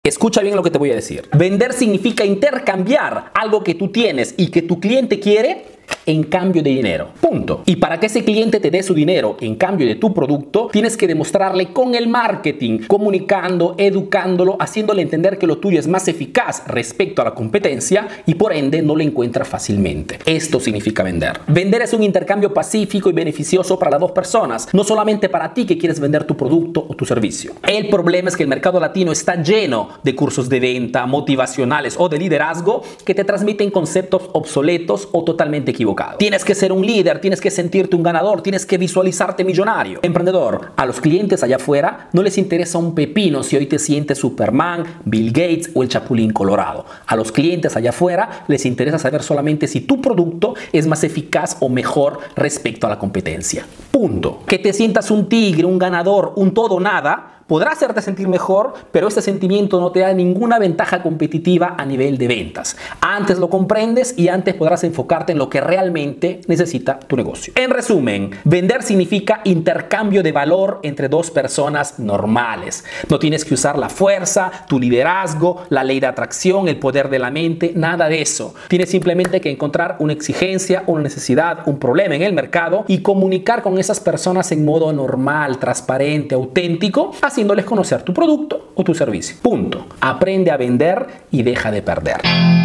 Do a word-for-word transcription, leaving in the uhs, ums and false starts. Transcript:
Escucha bien lo que te voy a decir. Vender significa intercambiar algo que tú tienes y que tu cliente quiere en cambio de dinero. Punto. Y para que ese cliente te dé su dinero en cambio de tu producto, tienes que demostrarle con el marketing, comunicando, educándolo, haciéndole entender que lo tuyo es más eficaz respecto a la competencia y por ende no lo encuentra fácilmente. Esto significa vender. Vender es un intercambio pacífico y beneficioso para las dos personas, no solamente para ti que quieres vender tu producto o tu servicio. El problema es que el mercado latino está lleno de cursos de venta, motivacionales o de liderazgo que te transmiten conceptos obsoletos o totalmente equivocados. Tienes que ser un líder, tienes que sentirte un ganador, tienes que visualizarte millonario. Emprendedor, a los clientes allá afuera no les interesa un pepino si hoy te sientes Superman, Bill Gates o el Chapulín Colorado. A los clientes allá afuera les interesa saber solamente si tu producto es más eficaz o mejor respecto a la competencia. Punto. Que te sientas un tigre, un ganador, un todo o nada, podrá hacerte sentir mejor, pero este sentimiento no te da ninguna ventaja competitiva a nivel de ventas. Antes lo comprendes y antes podrás enfocarte en lo que realmente necesita tu negocio. En resumen, vender significa intercambio de valor entre dos personas normales. No tienes que usar la fuerza, tu liderazgo, la ley de atracción, el poder de la mente, nada de eso. Tienes simplemente que encontrar una exigencia, una necesidad, un problema en el mercado y comunicar con esas personas en modo normal, transparente, auténtico, así haciéndoles conocer tu producto o tu servicio. Punto. Aprende a vender y deja de perder.